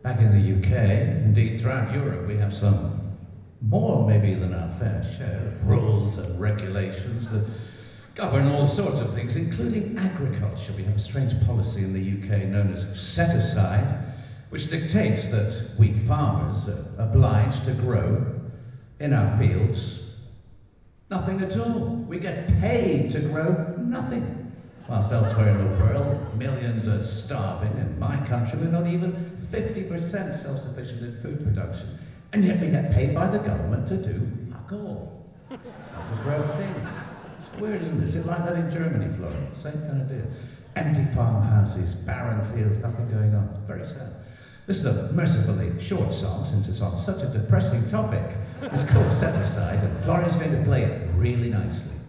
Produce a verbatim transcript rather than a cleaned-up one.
Back in the U K, indeed throughout Europe, we have some more maybe than our fair share of rules and regulations that govern all sorts of things, including agriculture. We have a strange policy in the U K known as set-aside, which dictates that we farmers are obliged to grow in our fields nothing at all. We get paid to grow nothing. Whilst elsewhere in the world, millions are starving. In my country, we're not even fifty percent self-sufficient in food production. And yet we get paid by the government to do fuck all. Not to grow a thing. It's weird, isn't it? Is it like that in Germany, Florence? Same kind of deal. Empty farmhouses, barren fields, nothing going on. Very sad. This is a mercifully short song, since it's on such a depressing topic. It's called Set Aside, and Florian's going to play it really nicely.